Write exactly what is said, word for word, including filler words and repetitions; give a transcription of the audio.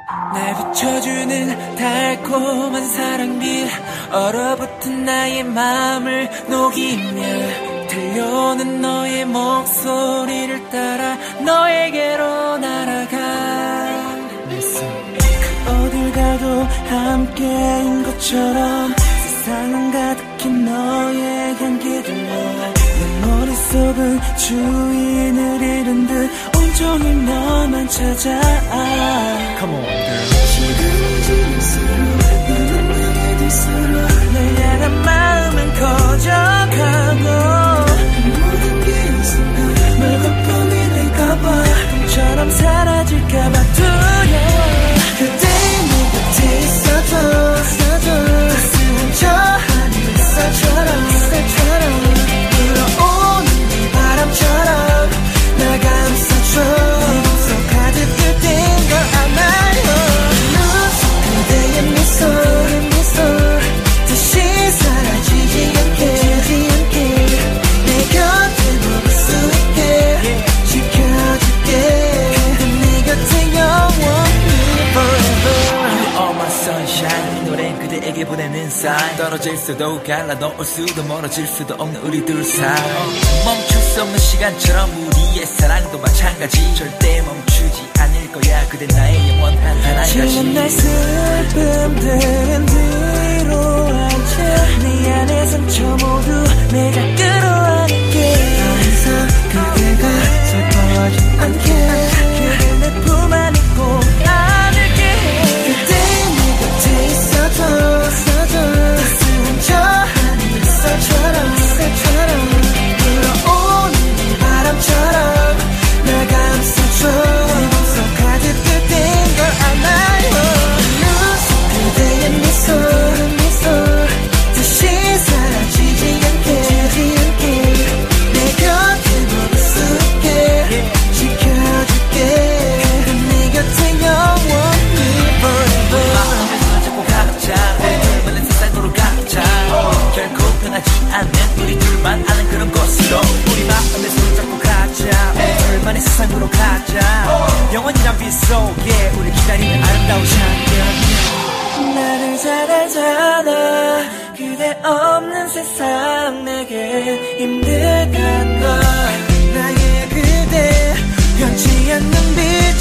날 비춰주는 달콤한 사랑빛 얼어붙은 나의 마음을 녹이며 들려오는 너의 목소리를 따라 너에게로 날아가. 어딜 가도 함께인 것처럼 세상은 가득히 너의 향기 들려 내 머릿속은 주인을 잃은 듯 온종일 너만 찾아. Come on girl. 시간이 지날수록 너는 내게 될수록 널 향한 마음은 커져가고 모든 게 한순간 널 거품이 될까봐 꿈처럼 사라질까봐 두려워. 그대 내 곁에 있어줘 따스한 저 하늘살처럼 햇살처럼 불어오는 이 바람처럼 날 감싸줘. 네 몸속 가득 그댄 걸 알아요. 눈속 그대의 미소 미소 다시 사라지지 않게 지지 않게 내 곁에 머물 수 있게 지켜줄게. 네 곁에 영원히 forever. All my sunshine. 이 노래는 그대에게 보내는 sign. 떨어질 수도 갈라놓을 수도 멀어질 수도 없는 우리 둘 사이. 멈출 수 없는 시간처럼 우리의 사랑도 마찬가지. 절대 멈추지 않을 거야. 그대 나의 영원한 하나가지. 지금 날 슬픔들은 뒤로 앉혀 네 안의 상처 모두 내가 끌어안을게. 더 이상 그대가 슬퍼하지 않게 그대 내 품 안에 꼭 안을게. 그대 내 곁에 있어줘 따스한 저 하늘살처럼 햇살처럼 불어오는 이 바람처럼 날 감싸줘. 네 몸속 가득 그댄 걸 알아요. 눈속 그대의 미소 미소 다시 사라지지 않게 지지 않게 내 곁에 머물 수 있게 지켜줄게. 네 곁에 영원히 forever. 잡고 가자 둘만의 세상으로 가자. 결코 변하지 않는 우리 둘만 아는 그런 곳으로 우리 마음의 손을 잡고 가자. 둘만의 세상으로 가자. 영원이란 빛 속에 우리 기다리는 아름다운 장면. 나를 잘 알잖아. 그대 없는 세상 내게 힘들단 걸. 나의 그대 변치 않는 빛